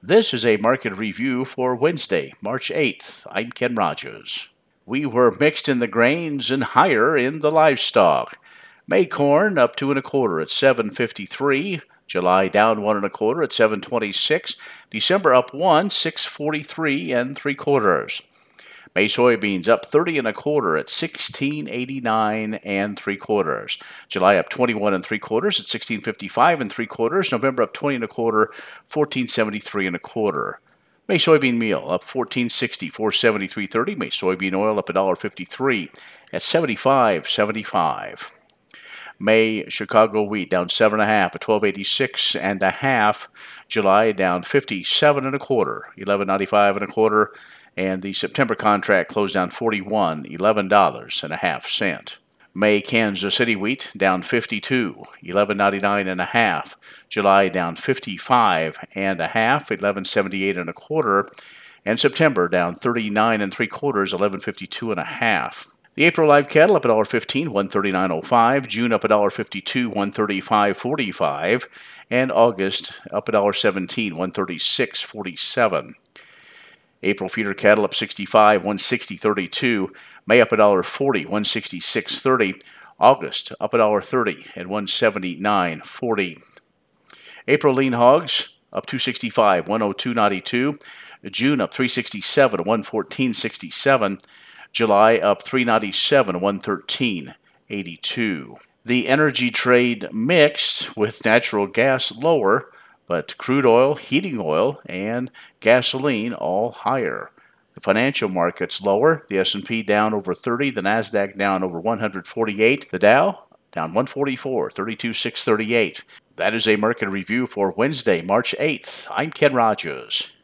This is a market review for Wednesday, March 8th. I'm Ken Rogers. We were mixed in the grains and higher in the livestock. May corn up 2 1/4 at 7.53. July down 1 1/4 at 7.26. December up 6.43 3/4. May soybeans up 30 1/4 at 16.89 3/4. July up 21 3/4 at 16.55 3/4. November up 20 1/4, 14.73 1/4. May soybean meal up 14.60, 473.30. May soybean oil up $1.53 at 75.75. May Chicago wheat down 7.5 at 12.86 1/2. July down 57 1/4, 11.95 1/4. And the September contract closed down $41, $11.50. May Kansas City wheat down 52, 11.99 1/2. July down 55 1/2, 11.78 1/4. And September down 39 3/4, 11.52 1/2. The April live cattle up $1.15, 139.05. June up $1.52, 135.45. And August up $1.17, 136.47. April feeder cattle up 65, 160.32. May up $1.40, 166.30. August up $1.30 at 179.40. April lean hogs up 265, 102.92. June up 367, 114.67. July up 397, 113.82. The energy trade mixed with natural gas lower, but crude oil, heating oil, and gasoline all higher. The financial markets lower. The S&P down over 30. The Nasdaq down over 148. The Dow down 144, 32,638. That is a market review for Wednesday, March 8th. I'm Ken Rogers.